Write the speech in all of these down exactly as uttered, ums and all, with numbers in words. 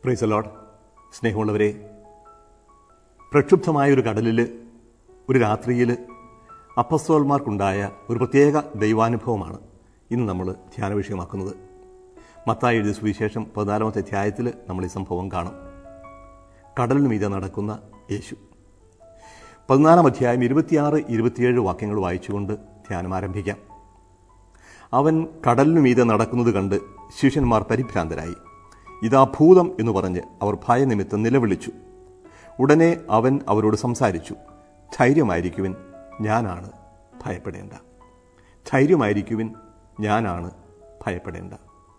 Praise the Lord. സ്നേഹമുള്ളവരെ, പ്രക്ഷുബ്ധമായൊരു കടലിൽ ഒരു രാത്രിയിൽ അപ്പസ്തോലന്മാർക്കുണ്ടായ ഒരു പ്രത്യേക ദൈവാനുഭവമാണ് ഇന്ന് നമ്മൾ ധ്യാന വിഷയമാക്കുന്നത്. മത്തായി എഴുതിയ സുവിശേഷം പതിനാലാമത്തെ അധ്യായത്തിൽ നമ്മൾ ഈ സംഭവം കാണും. കടലിന് മീതെ നടക്കുന്ന യേശു. പതിനാലാം അധ്യായം ഇരുപത്തിയാറ് ഇരുപത്തിയേഴ് വാക്യങ്ങൾ വായിച്ചുകൊണ്ട് ധ്യാനം ആരംഭിക്കാം. അവൻ കടലിനു മീതെ നടക്കുന്നത് കണ്ട് ശിഷ്യന്മാർ പരിഭ്രാന്തരായി. ഇതാ ഭൂതം എന്ന് പറഞ്ഞ് അവർ ഭയനിമിത്തം നിലവിളിച്ചു. ഉടനെ അവൻ അവരോട് സംസാരിച്ചു. ധൈര്യമായിരിക്കുവിൻ, ഞാനാണ്, ഭയപ്പെടേണ്ട. ധൈര്യമായിരിക്കുവിൻ, ഞാനാണ്, ഭയപ്പെടേണ്ട.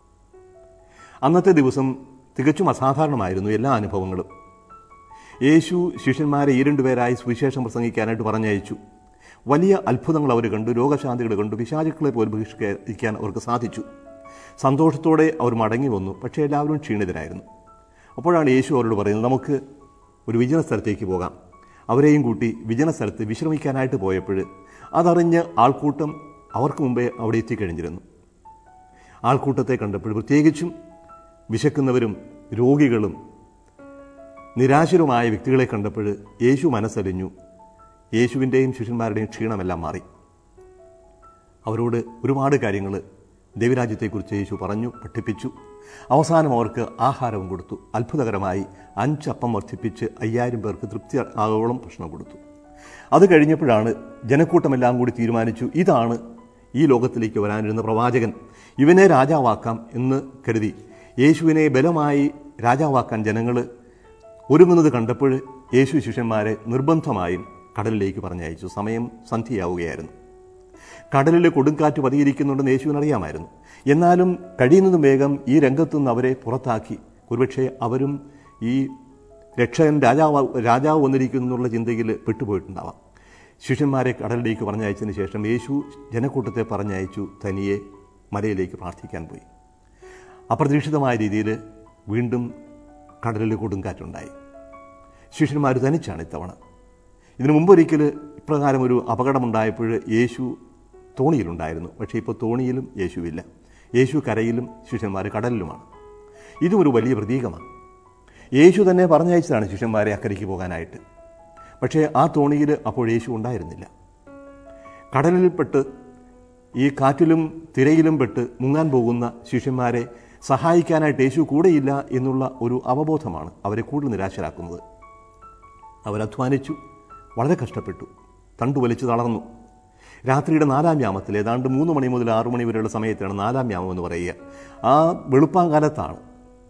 അന്നത്തെ ദിവസം തികച്ചും അസാധാരണമായിരുന്നു എല്ലാ അനുഭവങ്ങളും. യേശു ശിഷ്യന്മാരെ ഈ രണ്ടുപേരായി സുവിശേഷം പ്രസംഗിക്കാനായിട്ട് പറഞ്ഞയച്ചു. വലിയ അത്ഭുതങ്ങൾ അവർ കണ്ടു, രോഗശാന്തികൾ കണ്ടു, പിശാചുക്കളെ പോലും ബഹിഷ്കരിക്കാൻ അവർക്ക് സാധിച്ചു. സന്തോഷത്തോടെ അവർ മടങ്ങി വന്നു. പക്ഷേ എല്ലാവരും ക്ഷീണിതരായിരുന്നു. അപ്പോഴാണ് യേശു അവരോട് പറയുന്നത്, നമുക്ക് ഒരു വിജന സ്ഥലത്തേക്ക് പോകാം. അവരെയും കൂട്ടി വിജന സ്ഥലത്ത് വിശ്രമിക്കാനായിട്ട് പോയപ്പോൾ അതറിഞ്ഞ് ആൾക്കൂട്ടം അവർക്ക് മുമ്പേ അവിടെ എത്തിക്കഴിഞ്ഞിരുന്നു. ആൾക്കൂട്ടത്തെ കണ്ടപ്പോൾ, പ്രത്യേകിച്ചും വിശക്കുന്നവരും രോഗികളും നിരാശരുമായ വ്യക്തികളെ കണ്ടപ്പോൾ യേശു മനസ്സലിഞ്ഞു. യേശുവിൻ്റെയും ശിഷ്യന്മാരുടെയും ക്ഷീണമെല്ലാം മാറി. അവരോട് ഒരുപാട് കാര്യങ്ങൾ ദൈവരാജ്യത്തെക്കുറിച്ച് യേശു പറഞ്ഞു, പഠിപ്പിച്ചു. അവസാനം അവർക്ക് ആഹാരവും കൊടുത്തു. അത്ഭുതകരമായി അഞ്ചപ്പം വർദ്ധിപ്പിച്ച് അയ്യായിരം പേർക്ക് തൃപ്തി ആകോളം ഭക്ഷണം കൊടുത്തു. അത് കഴിഞ്ഞപ്പോഴാണ് ജനക്കൂട്ടമെല്ലാം കൂടി തീരുമാനിച്ചു, ഇതാണ് ഈ ലോകത്തിലേക്ക് വരാനിരുന്ന പ്രവാചകൻ, ഇവനെ രാജാവാക്കാം എന്ന് കരുതി യേശുവിനെ ബലമായി രാജാവാക്കാൻ ജനങ്ങൾ ഒരുങ്ങുന്നത് കണ്ടപ്പോൾ യേശു ശിഷ്യന്മാരെ നിർബന്ധമായും കടലിലേക്ക് പറഞ്ഞയച്ചു. സമയം സന്ധ്യയാവുകയായിരുന്നു. കടലിൽ കൊടുങ്കാറ്റ് പതിയിരിക്കുന്നുണ്ടെന്ന് യേശുവിനറിയാമായിരുന്നു. എന്നാലും കഴിയുന്നതും വേഗം ഈ രംഗത്തുനിന്ന് അവരെ പുറത്താക്കി. ഒരുപക്ഷെ അവരും ഈ രക്ഷകൻ രാജാവ് രാജാവ് വന്നിരിക്കുന്നു എന്നുള്ള ചിന്തയിൽ പെട്ടുപോയിട്ടുണ്ടാവാം. ശിഷ്യന്മാരെ കടലിലേക്ക് പറഞ്ഞയച്ചതിന് ശേഷം യേശു ജനക്കൂട്ടത്തെ പറഞ്ഞയച്ചു. തനിയെ മലയിലേക്ക് പ്രാർത്ഥിക്കാൻ പോയി. അപ്രതീക്ഷിതമായ രീതിയിൽ വീണ്ടും കടലിൽ കൊടുങ്കാറ്റുണ്ടായി. ശിഷ്യന്മാർ തനിച്ചാണ് ഇത്തവണ. ഇതിനു മുമ്പൊരിക്കൽ ഇപ്രകാരം ഒരു അപകടമുണ്ടായപ്പോൾ യേശു തോണിയിലുണ്ടായിരുന്നു. പക്ഷേ ഇപ്പോൾ തോണിയിലും യേശുവില്ല. യേശു കരയിലും ശിഷ്യന്മാർ കടലിലുമാണ്. ഇതും ഒരു വലിയ പ്രതീകമാണ്. യേശു തന്നെ പറഞ്ഞയച്ചതാണ് ശിഷ്യന്മാരെ അക്കരയ്ക്ക് പോകാനായിട്ട്. പക്ഷേ ആ തോണിയിൽ അപ്പോൾ യേശു ഉണ്ടായിരുന്നില്ല. കടലിൽപ്പെട്ട് ഈ കാറ്റിലും തിരയിലും പെട്ട് മുങ്ങാൻ പോകുന്ന ശിഷ്യന്മാരെ സഹായിക്കാനായിട്ട് യേശു കൂടെയില്ല എന്നുള്ള ഒരു അവബോധമാണ് അവരെ കൂടുതൽ നിരാശരാക്കുന്നത്. അവരധ്വാനിച്ചു, വളരെ കഷ്ടപ്പെട്ടു, തണ്ടു വലിച്ചു തളർന്നു. രാത്രിയുടെ നാലാം യാമത്തിൽ, ഏതാണ്ട് മൂന്ന് മണി മുതൽ ആറു മണി വരെയുള്ള സമയത്താണ് നാലാം യാമം എന്ന് പറയുക. ആ വെളുപ്പാങ്കാലത്താണ്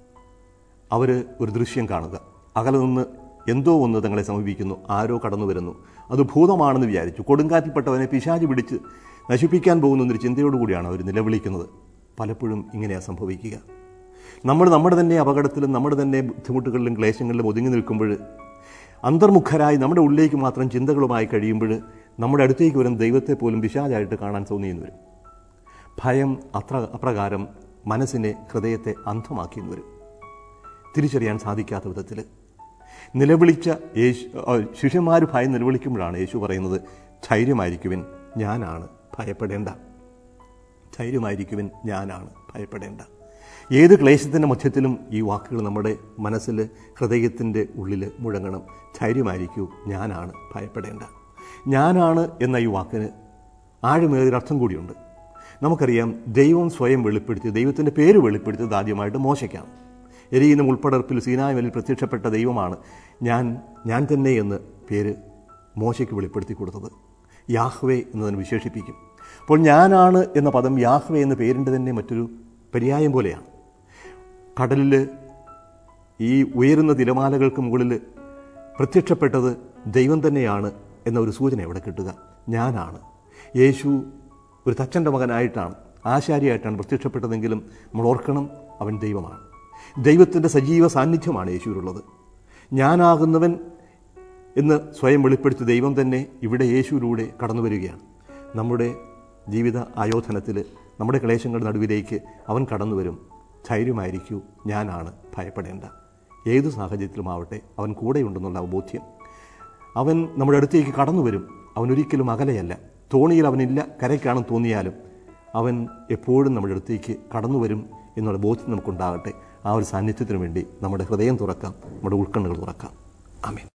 അവർ ഒരു ദൃശ്യം കാണുക. അകലെ നിന്ന് എന്തോ ഒന്ന് തങ്ങളെ സമീപിക്കുന്നു. ആരോ കടന്നു വരുന്നു. അത് ഭൂതമാണെന്ന് വിചാരിച്ചു. കൊടുങ്കാറ്റിൽപ്പെട്ടവനെ പിശാച് പിടിച്ച് നശിപ്പിക്കാൻ പോകുന്നൊരു ചിന്തയോടുകൂടിയാണ് അവർ നിലവിളിക്കുന്നത്. പലപ്പോഴും ഇങ്ങനെയാണ് സംഭവിക്കുക. നമ്മൾ നമ്മുടെ തന്നെ അപകടത്തിലും നമ്മുടെ തന്നെ ബുദ്ധിമുട്ടുകളിലും ക്ലേശങ്ങളിലും ഒതുങ്ങി നിൽക്കുമ്പോൾ, അന്തർമുഖരായി നമ്മുടെ ഉള്ളിലേക്ക് മാത്രം ചിന്തകളുമായി കഴിയുമ്പോൾ, നമ്മുടെ അടുത്തേക്ക് വരുന്ന ദൈവത്തെ പോലും പിശാചായിട്ട് കാണാൻ തോന്നിയെന്ന് വരും. ഭയം അത്ര അപ്രകാരം മനസ്സിനെ, ഹൃദയത്തെ അന്ധമാക്കിയെന്ന് വരും. തിരിച്ചറിയാൻ സാധിക്കാത്ത വിധത്തിൽ നിലവിളിച്ച യേശു ശിഷ്യന്മാർ ഭയം നിലവിളിക്കുമ്പോഴാണ് യേശു പറയുന്നത്, ധൈര്യമായിരിക്കുവിൻ, ഞാനാണ്, ഭയപ്പെടേണ്ട. ധൈര്യമായിരിക്കുവിൻ, ഞാനാണ്, ഭയപ്പെടേണ്ട. ഏത് ക്ലേശത്തിൻ്റെ മധ്യത്തിലും ഈ വാക്കുകൾ നമ്മുടെ മനസ്സിൽ, ഹൃദയത്തിൻ്റെ ഉള്ളിൽ മുഴങ്ങണം. ധൈര്യമായിരിക്കൂ, ഞാനാണ്, ഭയപ്പെടേണ്ട. ഞാനാണ് എന്ന ഈ വാക്കിന് ആഴമേറിയൊരർത്ഥം കൂടിയുണ്ട്. നമുക്കറിയാം, ദൈവം സ്വയം വെളിപ്പെടുത്തി, ദൈവത്തിൻ്റെ പേര് വെളിപ്പെടുത്തിയത് ആദ്യമായിട്ട് മോശയ്ക്കാണ്. എരിയുന്ന മുൾപ്പടർപ്പിൽ സീനായ് മലയിൽ പ്രത്യക്ഷപ്പെട്ട ദൈവമാണ് ഞാൻ ഞാൻ തന്നെ എന്ന് പേര് മോശയ്ക്ക് വെളിപ്പെടുത്തി കൊടുത്തത്. യാഹ്വേ എന്നതിന് വിശേഷിപ്പിക്കും. അപ്പോൾ ഞാനാണ് എന്ന പദം യാഹ്വേ എന്ന പേരിൻ്റെ തന്നെ മറ്റൊരു പര്യായം പോലെയാണ്. കടലിൽ ഈ ഉയരുന്ന തിരമാലകൾക്ക് മുകളിൽ പ്രത്യക്ഷപ്പെട്ടത് ദൈവം തന്നെയാണ് എന്ന ഒരു സൂചന എവിടെ കിട്ടുക. ഞാനാണ്. യേശു ഒരു തച്ചൻ്റെ മകനായിട്ടാണ്, ആശാരിയായിട്ടാണ് പ്രത്യക്ഷപ്പെട്ടതെങ്കിലും നമ്മൾ ഓർക്കണം, അവൻ ദൈവമാണ്. ദൈവത്തിൻ്റെ സജീവ സാന്നിധ്യമാണ് യേശുവിലുള്ളത്. ഞാനാകുന്നവൻ എന്ന് സ്വയം വെളിപ്പെടുത്തി ദൈവം തന്നെ ഇവിടെ യേശുവിലൂടെ കടന്നു വരികയാണ്. നമ്മുടെ ജീവിത ആയോധനത്തിൽ, നമ്മുടെ ക്ലേശങ്ങളുടെ നടുവിലേക്ക് അവൻ കടന്നു വരും. ധൈര്യമായിരിക്കൂ, ഞാനാണ്, ഭയപ്പെടേണ്ട. ഏതു സാഹചര്യത്തിലുമാവട്ടെ അവൻ കൂടെയുണ്ടെന്നുള്ള ബോധ്യം. അവൻ നമ്മുടെ അടുത്തേക്ക് കടന്നു വരും. അവൻ ഒരിക്കലും അകലെയല്ല. തോണിയിൽ അവനില്ല, കരയ്ക്കാണെന്ന് തോന്നിയാലും അവൻ എപ്പോഴും നമ്മുടെ അടുത്തേക്ക് കടന്നു വരും എന്നുള്ള ബോധ്യം നമുക്കുണ്ടാകട്ടെ. ആ ഒരു സാന്നിധ്യത്തിന് വേണ്ടി നമ്മുടെ ഹൃദയം തുറക്കാം, നമ്മുടെ ഉൾക്കണ്ണുകൾ തുറക്കാം. ആമേൻ.